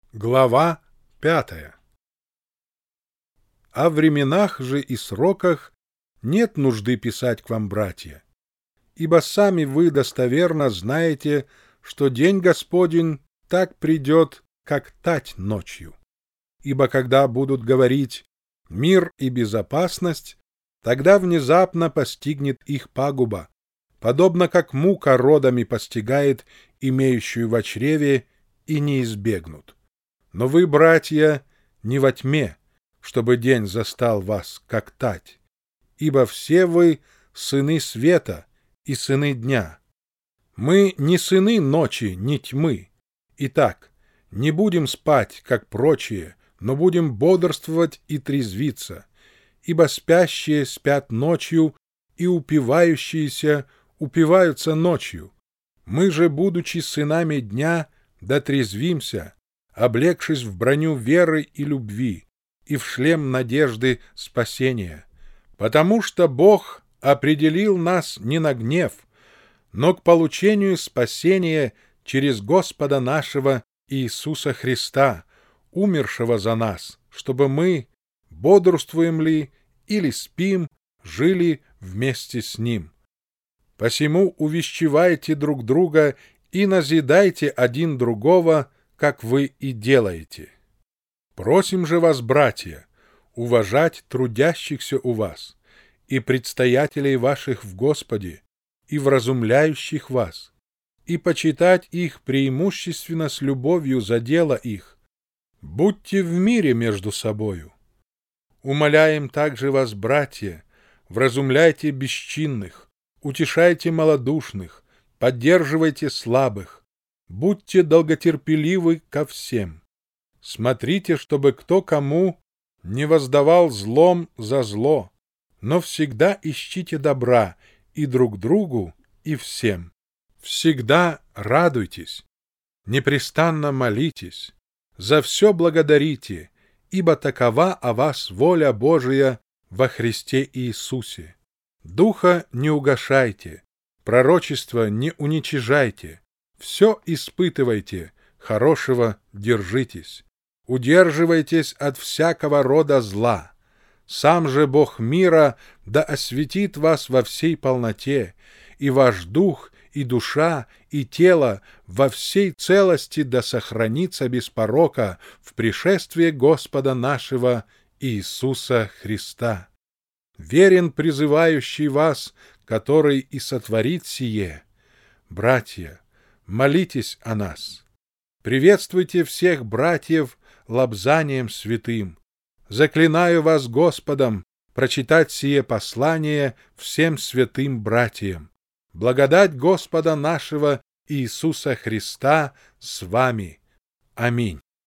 Глава 5. О временах же и сроках нет нужды писать к вам, братья, ибо сами вы достоверно знаете, что день Господень так придет, как тать ночью. Ибо когда будут говорить «мир и безопасность», тогда внезапно постигнет их пагуба, подобно как мука родами постигает имеющую во чреве, и не избегнут. Но вы, братья, не во тьме, чтобы день застал вас, как тать, ибо все вы сыны света и сыны дня. Мы не сыны ночи, ни тьмы. Итак, не будем спать, как прочие, но будем бодрствовать и трезвиться, ибо спящие спят ночью, и упивающиеся упиваются ночью. Мы же, будучи сынами дня, дотрезвимся, облегшись в броню веры и любви и в шлем надежды спасения. Потому что Бог определил нас не на гнев, но к получению спасения через Господа нашего Иисуса Христа, умершего за нас, чтобы мы, бодрствуем ли или спим, жили вместе с Ним. Посему увещевайте друг друга и назидайте один другого, как вы и делаете. Просим же вас, братья, уважать трудящихся у вас и предстоятелей ваших в Господе и вразумляющих вас, и почитать их преимущественно с любовью за дело их. Будьте в мире между собою. Умоляем также вас, братья, вразумляйте бесчинных, утешайте малодушных, поддерживайте слабых, будьте долготерпеливы ко всем. Смотрите, чтобы кто кому не воздавал злом за зло, но всегда ищите добра и друг другу, и всем. Всегда радуйтесь, непрестанно молитесь, за все благодарите, ибо такова о вас воля Божия во Христе Иисусе. Духа не угашайте, пророчество не уничижайте, все испытывайте, хорошего держитесь. Удерживайтесь от всякого рода зла. Сам же Бог мира да осветит вас во всей полноте, и ваш дух, и душа, и тело во всей целости да сохранится без порока в пришествии Господа нашего Иисуса Христа. Верен призывающий вас, который и сотворит сие. Братья, молитесь о нас. Приветствуйте всех братьев лобзанием святым. Заклинаю вас Господом прочитать сие послание всем святым братьям. Благодать Господа нашего Иисуса Христа с вами. Аминь.